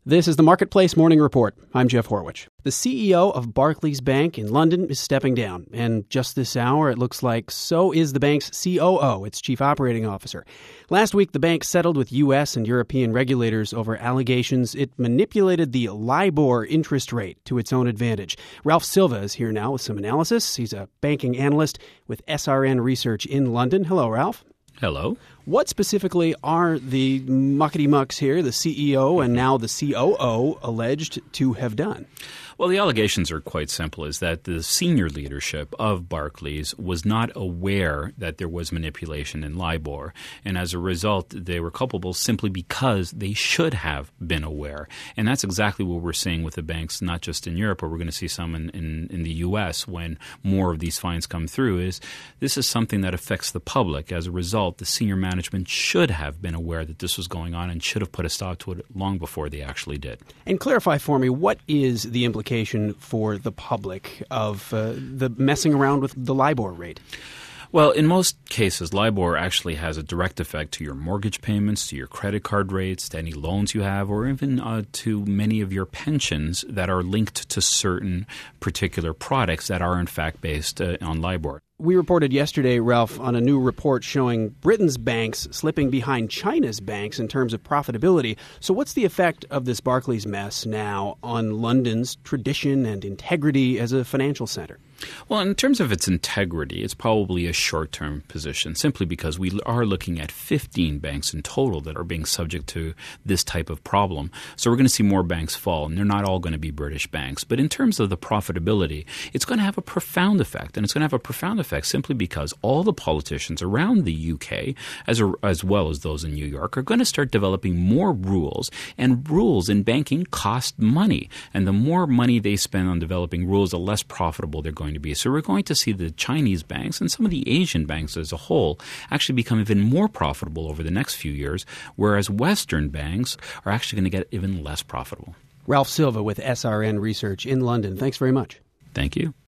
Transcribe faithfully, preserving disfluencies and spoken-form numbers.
This is the Marketplace Morning Report. I'm Jeff Horwich. The C E O of Barclays Bank in London is stepping down. And just this hour, it looks like so is the bank's C O O, its chief operating officer. Last week, the bank settled with U S and European regulators over allegations it manipulated the LIBOR interest rate to its own advantage. Ralph Silva is here now with some analysis. He's a banking analyst with S R N Research in London. Hello, Ralph. Hello. What specifically are the muckety-mucks here, the C E O and now the C O O, alleged to have done? Well, the allegations are quite simple, is that the senior leadership of Barclays was not aware that there was manipulation in LIBOR. And as a result, they were culpable simply because they should have been aware. And that's exactly what we're seeing with the banks, not just in Europe, but we're going to see some in, in, in the U S when more of these fines come through, is this is something that affects the public. As a result, the senior management should have been aware that this was going on and should have put a stop to it long before they actually did. And clarify for me, what is the implication for the public of uh, the messing around with the LIBOR rate? Well, in most cases, LIBOR actually has a direct effect to your mortgage payments, to your credit card rates, to any loans you have, or even uh, to many of your pensions that are linked to certain particular products that are in fact based uh, on LIBOR. We reported yesterday, Ralph, on a new report showing Britain's banks slipping behind China's banks in terms of profitability. So what's the effect of this Barclays mess now on London's tradition and integrity as a financial center? Well, in terms of its integrity, it's probably a short-term position, simply because we are looking at fifteen banks in total that are being subject to this type of problem. So we're going to see more banks fall, and they're not all going to be British banks. But in terms of the profitability, it's going to have a profound effect, and it's going to have a profound effect simply because all the politicians around the U K, as, a, as well as those in New York, are going to start developing more rules, and rules in banking cost money. And the more money they spend on developing rules, the less profitable they're going to be. So we're going to see the Chinese banks and some of the Asian banks as a whole actually become even more profitable over the next few years, whereas Western banks are actually going to get even less profitable. Ralph Silva with S R N Research in London. Thanks very much. Thank you.